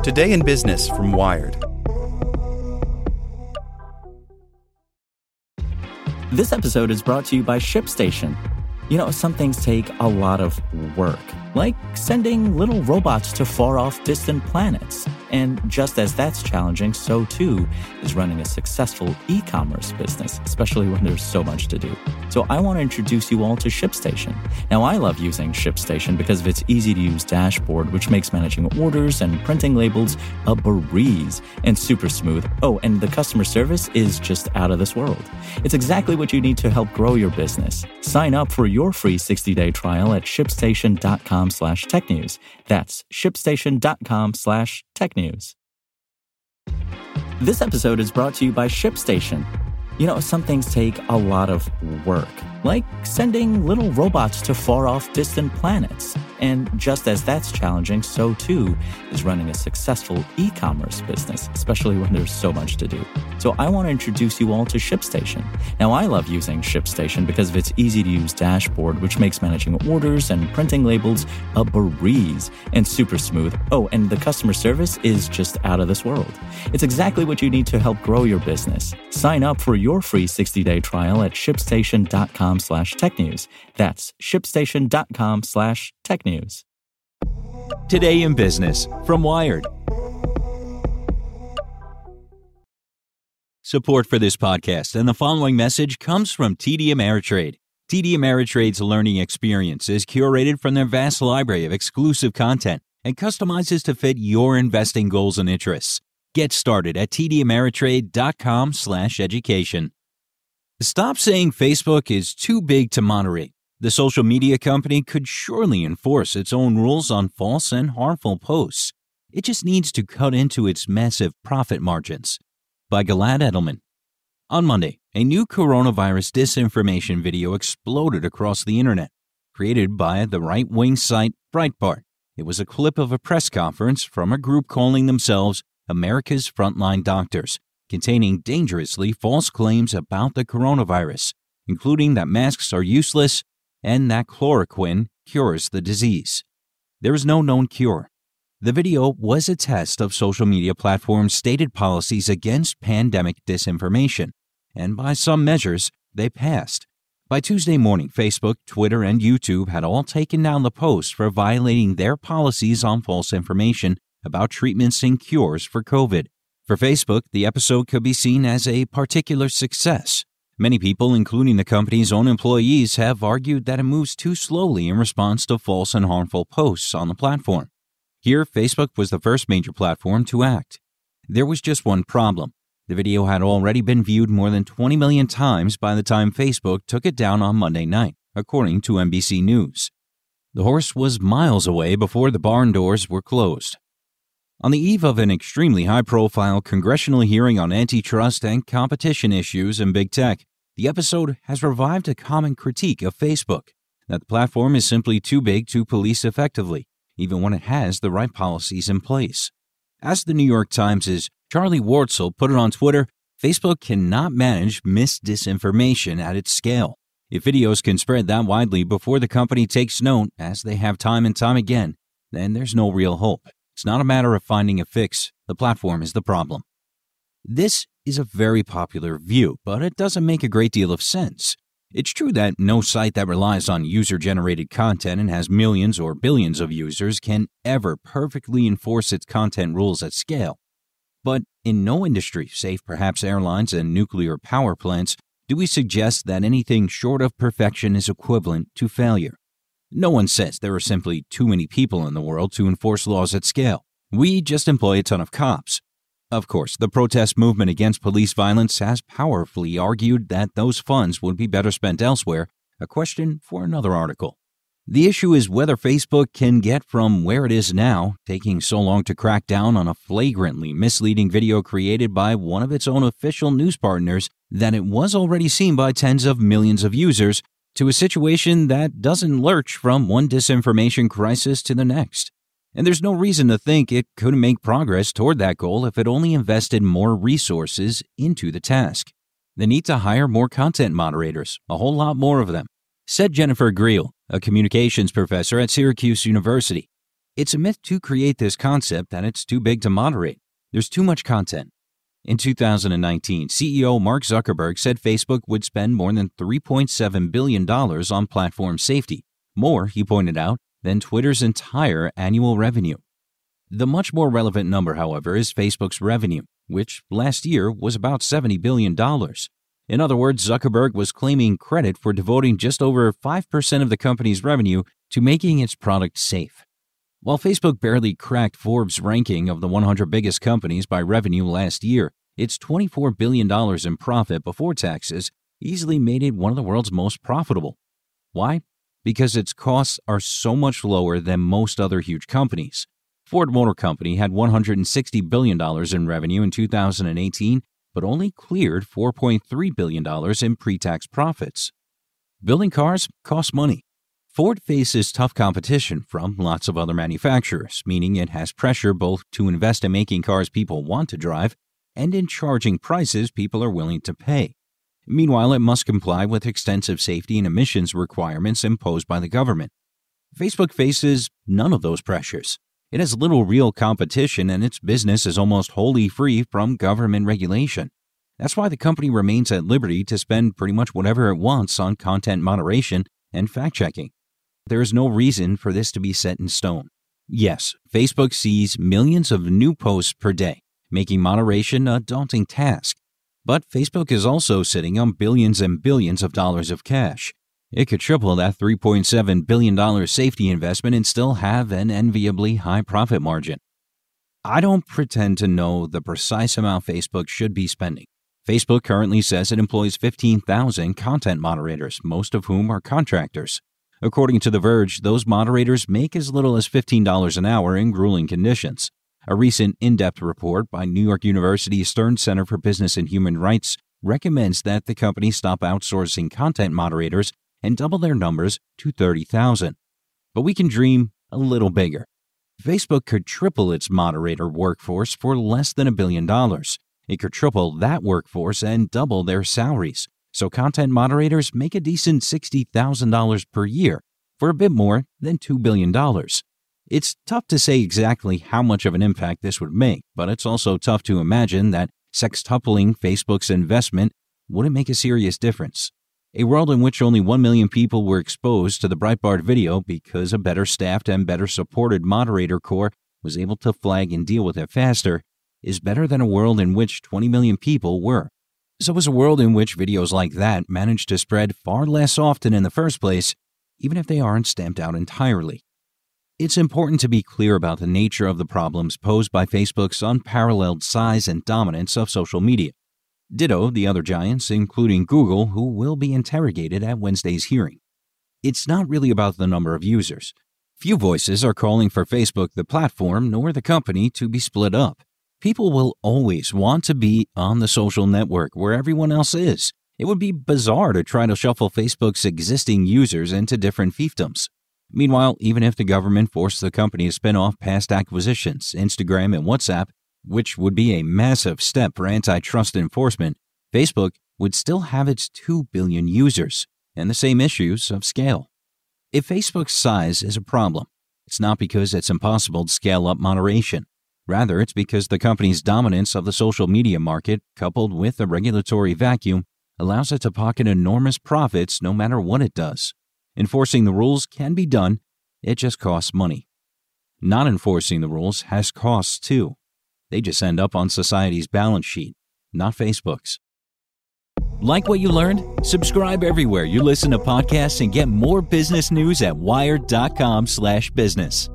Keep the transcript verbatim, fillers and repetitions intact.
Today in Business from Wired. This episode is brought to you by ShipStation. You know, some things take a lot of work, like sending little robots to far-off distant planets. And just as that's challenging, so too is running a successful e-commerce business, especially when there's so much to do. So I want to introduce you all to ShipStation. Now, I love using ShipStation because of its easy-to-use dashboard, which makes managing orders and printing labels a breeze and super smooth. Oh, and the customer service is just out of this world. It's exactly what you need to help grow your business. Sign up for your free sixty-day trial at shipstation.com slash tech news. That's shipstation.com slash tech news. This episode is brought to you by ShipStation. You know, some things take a lot of work, like sending little robots to far-off distant planets. And just as that's challenging, so too is running a successful e-commerce business, especially when there's so much to do. So I want to introduce you all to ShipStation. Now, I love using ShipStation because of its easy-to-use dashboard, which makes managing orders and printing labels a breeze and super smooth. Oh, and the customer service is just out of this world. It's exactly what you need to help grow your business. Sign up for your free sixty-day trial at shipstation.com slash tech news. That's shipstation.com slash tech news. Today in Business from Wired. Support for this podcast and the following message comes from T D Ameritrade. T D Ameritrade's learning experience is curated from their vast library of exclusive content and customizes to fit your investing goals and interests. Get started at tdameritrade.com slash education. Stop saying Facebook is too big to moderate. The social media company could surely enforce its own rules on false and harmful posts. It just needs to cut into its massive profit margins. By Gilad Edelman. On Monday, a new coronavirus disinformation video exploded across the internet, created by the right-wing site Breitbart. It was a clip of a press conference from a group calling themselves America's Frontline Doctors, containing dangerously false claims about the coronavirus, including that masks are useless and that chloroquine cures the disease. There is no known cure. The video was a test of social media platforms' stated policies against pandemic disinformation, and by some measures, they passed. By Tuesday morning, Facebook, Twitter, and YouTube had all taken down the post for violating their policies on false information about treatments and cures for COVID. For Facebook, the episode could be seen as a particular success. Many people, including the company's own employees, have argued that it moves too slowly in response to false and harmful posts on the platform. Here, Facebook was the first major platform to act. There was just one problem. The video had already been viewed more than twenty million times by the time Facebook took it down on Monday night, according to N B C News. The horse was miles away before the barn doors were closed. On the eve of an extremely high-profile congressional hearing on antitrust and competition issues in big tech, the episode has revived a common critique of Facebook, that the platform is simply too big to police effectively, even when it has the right policies in place. As the New York Times' Charlie Wartzel put it on Twitter, Facebook cannot manage misdisinformation at its scale. If videos can spread that widely before the company takes note, as they have time and time again, then there's no real hope. It's not a matter of finding a fix. The platform is the problem. This is a very popular view, but it doesn't make a great deal of sense. It's true that no site that relies on user-generated content and has millions or billions of users can ever perfectly enforce its content rules at scale. But in no industry, save perhaps airlines and nuclear power plants, do we suggest that anything short of perfection is equivalent to failure. No one says there are simply too many people in the world to enforce laws at scale. We just employ a ton of cops. Of course, the protest movement against police violence has powerfully argued that those funds would be better spent elsewhere, a question for another article. The issue is whether Facebook can get from where it is now, taking so long to crack down on a flagrantly misleading video created by one of its own official news partners that it was already seen by tens of millions of users, to a situation that doesn't lurch from one disinformation crisis to the next. And there's no reason to think it couldn't make progress toward that goal if it only invested more resources into the task. They need to hire more content moderators, a whole lot more of them, said Jennifer Greal, a communications professor at Syracuse University. It's a myth to create this concept that it's too big to moderate. There's too much content. In two thousand nineteen, C E O Mark Zuckerberg said Facebook would spend more than three point seven billion dollars on platform safety, more, he pointed out, than Twitter's entire annual revenue. The much more relevant number, however, is Facebook's revenue, which last year was about seventy billion dollars. In other words, Zuckerberg was claiming credit for devoting just over five percent of the company's revenue to making its product safe. While Facebook barely cracked Forbes' ranking of the one hundred biggest companies by revenue last year, its twenty-four billion dollars in profit before taxes easily made it one of the world's most profitable. Why? Because its costs are so much lower than most other huge companies. Ford Motor Company had one hundred sixty billion dollars in revenue in two thousand eighteen, but only cleared four point three billion dollars in pre-tax profits. Building cars costs money. Ford faces tough competition from lots of other manufacturers, meaning it has pressure both to invest in making cars people want to drive and in charging prices people are willing to pay. Meanwhile, it must comply with extensive safety and emissions requirements imposed by the government. Facebook faces none of those pressures. It has little real competition, and its business is almost wholly free from government regulation. That's why the company remains at liberty to spend pretty much whatever it wants on content moderation and fact-checking. There is no reason for this to be set in stone. Yes, Facebook sees millions of new posts per day, making moderation a daunting task. But Facebook is also sitting on billions and billions of dollars of cash. It could triple that three point seven billion dollars safety investment and still have an enviably high profit margin. I don't pretend to know the precise amount Facebook should be spending. Facebook currently says it employs fifteen thousand content moderators, most of whom are contractors. According to The Verge, those moderators make as little as fifteen dollars an hour in grueling conditions. A recent in-depth report by New York University's Stern Center for Business and Human Rights recommends that the company stop outsourcing content moderators and double their numbers to thirty thousand. But we can dream a little bigger. Facebook could triple its moderator workforce for less than a billion dollars. It could triple that workforce and double their salaries. So content moderators make a decent sixty thousand dollars per year for a bit more than two billion dollars. It's tough to say exactly how much of an impact this would make, but it's also tough to imagine that sextupling Facebook's investment wouldn't make a serious difference. A world in which only one million people were exposed to the Breitbart video because a better staffed and better supported moderator corps was able to flag and deal with it faster is better than a world in which twenty million people were. So is a world in which videos like that manage to spread far less often in the first place, even if they aren't stamped out entirely. It's important to be clear about the nature of the problems posed by Facebook's unparalleled size and dominance of social media. Ditto the other giants, including Google, who will be interrogated at Wednesday's hearing. It's not really about the number of users. Few voices are calling for Facebook, the platform, nor the company to be split up. People will always want to be on the social network where everyone else is. It would be bizarre to try to shuffle Facebook's existing users into different fiefdoms. Meanwhile, even if the government forced the company to spin off past acquisitions, Instagram and WhatsApp, which would be a massive step for antitrust enforcement, Facebook would still have its two billion users and the same issues of scale. If Facebook's size is a problem, it's not because it's impossible to scale up moderation. Rather, it's because the company's dominance of the social media market, coupled with a regulatory vacuum, allows it to pocket enormous profits no matter what it does. Enforcing the rules can be done, it just costs money. Not enforcing the rules has costs too. They just end up on society's balance sheet, not Facebook's. Like what you learned? Subscribe everywhere you listen to podcasts and get more business news at wired dot com slash business.